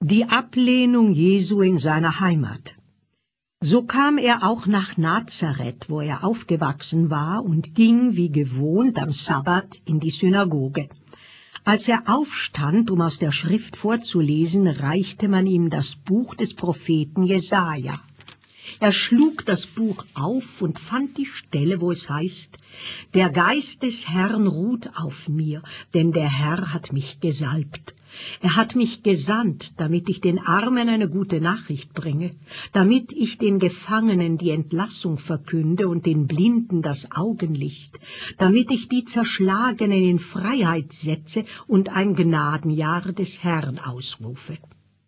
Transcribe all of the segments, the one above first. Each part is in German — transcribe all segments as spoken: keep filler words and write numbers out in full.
Die Ablehnung Jesu in seiner Heimat. So kam er auch nach Nazareth, wo er aufgewachsen war, und ging wie gewohnt am Sabbat in die Synagoge. Als er aufstand, um aus der Schrift vorzulesen, reichte man ihm das Buch des Propheten Jesaja. Er schlug das Buch auf und fand die Stelle, wo es heißt: Der Geist des Herrn ruht auf mir, denn der Herr hat mich gesalbt. Er hat mich gesandt, damit ich den Armen eine gute Nachricht bringe, damit ich den Gefangenen die Entlassung verkünde und den Blinden das Augenlicht, damit ich die Zerschlagenen in Freiheit setze und ein Gnadenjahr des Herrn ausrufe.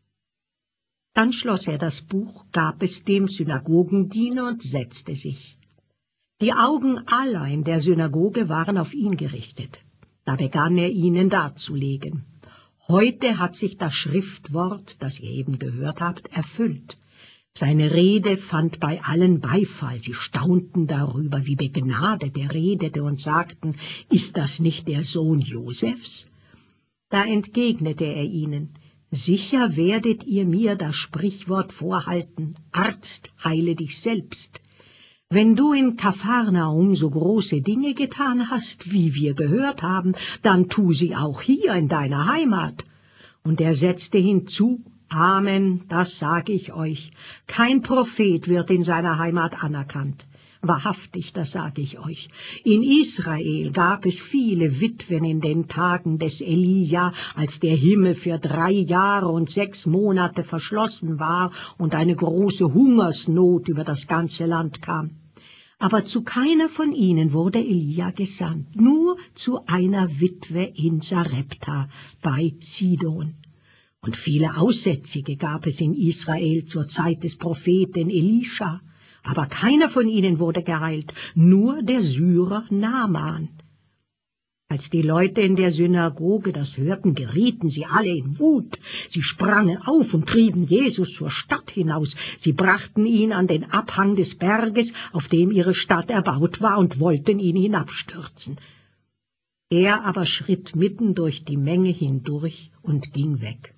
Dann schloss er das Buch, gab es dem Synagogendiener und setzte sich. Die Augen aller in der Synagoge waren auf ihn gerichtet. Da begann er ihnen darzulegen: Heute hat sich das Schriftwort, das ihr eben gehört habt, erfüllt. Seine Rede fand bei allen Beifall. Sie staunten darüber, wie begnadet er redete, und sagten: Ist das nicht der Sohn Josefs? Da entgegnete er ihnen: Sicher werdet ihr mir das Sprichwort vorhalten: Arzt, heile dich selbst. Wenn du in Kapharnaum so große Dinge getan hast, wie wir gehört haben, dann tu sie auch hier in deiner Heimat. Und er setzte hinzu: Amen, das sage ich euch, kein Prophet wird in seiner Heimat anerkannt. Wahrhaftig, das sage ich euch, in Israel gab es viele Witwen in den Tagen des Elia, als der Himmel für drei Jahre und sechs Monate verschlossen war und eine große Hungersnot über das ganze Land kam. Aber zu keiner von ihnen wurde Elia gesandt, nur zu einer Witwe in Sarepta bei Sidon. Und viele Aussätzige gab es in Israel zur Zeit des Propheten Elisha, aber keiner von ihnen wurde geheilt, nur der Syrer Naaman. Als die Leute in der Synagoge das hörten, gerieten sie alle in Wut. Sie sprangen auf und trieben Jesus zur Stadt hinaus. Sie brachten ihn an den Abhang des Berges, auf dem ihre Stadt erbaut war, und wollten ihn hinabstürzen. Er aber schritt mitten durch die Menge hindurch und ging weg.